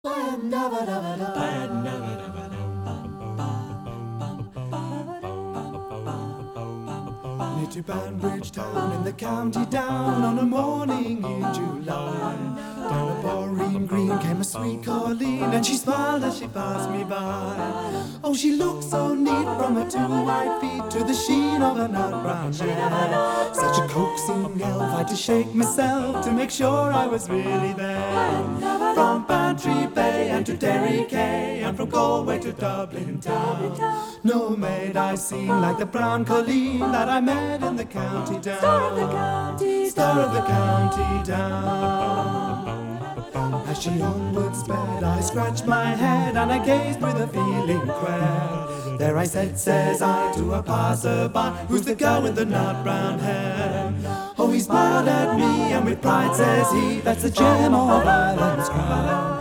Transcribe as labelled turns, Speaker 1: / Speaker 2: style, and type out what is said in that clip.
Speaker 1: To Banbridge Town in the county down on a morning in July. Down a Boreen Green came a sweet Colleen, and she smiled as she passed me by. Oh, she looked so neat from her two white feet to the sheen of her nut brown hair. Such a coaxing elf, I had to shake myself to make sure I was really there. From Bantry Bay and to Derry Quay, and from Galway to Dublin town, no maid I seen like the brown Colleen that I met in the county down. Star of the county down. As she onward sped, I scratched my head and I gazed with a feeling queer. There I said, says I, to a passer-by, who's the girl with the nut brown hair? Oh, he smiled at me and with pride says he, that's the gem of Ireland's crown.